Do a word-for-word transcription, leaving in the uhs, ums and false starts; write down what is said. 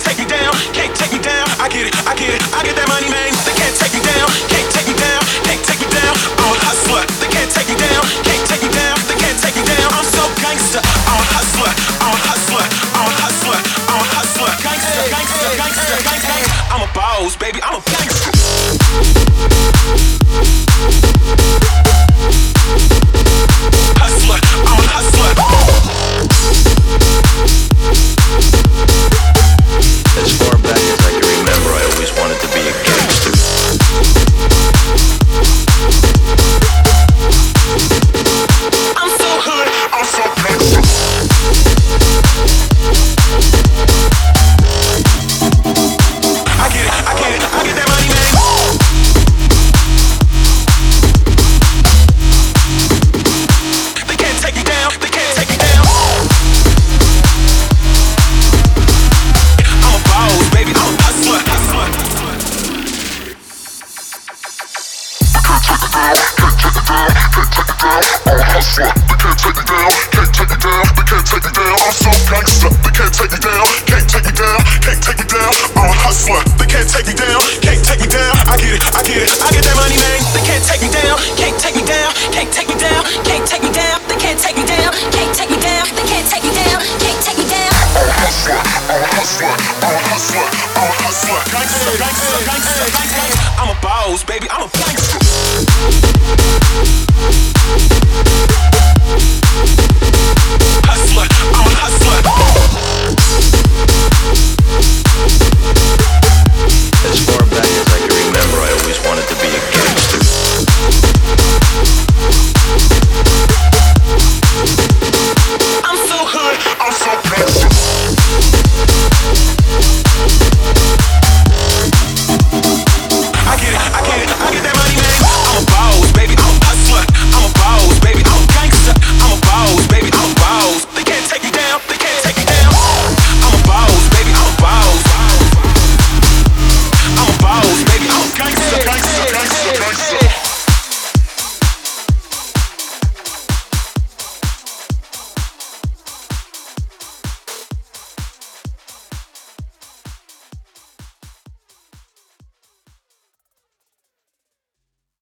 take me down, can't take me down. I get it, I get it, I get that money, man. They can't take me down, can't take me down, can't take me down. I'm a hustler, they can't take me down, can't take me down, they can't take me down. I'm so gangster, I'm a hustler, I'm a hustler, I'm a hustler, I'm a hustler. Gangster, gangster, gangster, gangster. I'm a boss, baby, I'm a gangster. Hustler, I'm a hustler. As far back as I can remember, I always wanted to be a gangster. I'm so hood, I'm so gangster. I get it, I get it, I get that money, man. They can't take me down, they can't take me down. I'm a boss, baby, I'm a hustler, hustler. They can't take me down, can't take me down, they can't take me down. I'm so gangster, they can't take me down, can't take me down, can't take me down. I'm a hustler, they can't take me down, can't take me down. I get it, I get it, I get that money, man. They can't take me down, can't take me down, can't take me down, can't take me down. They can't take me down, can't take me down, they can't take me down, can't take me down. I'm a hustler, I'm a hustler, I'm a hustler, I'm a hustler. Gangster, gangster, gangster, gangster. I'm a boss, baby, I'm a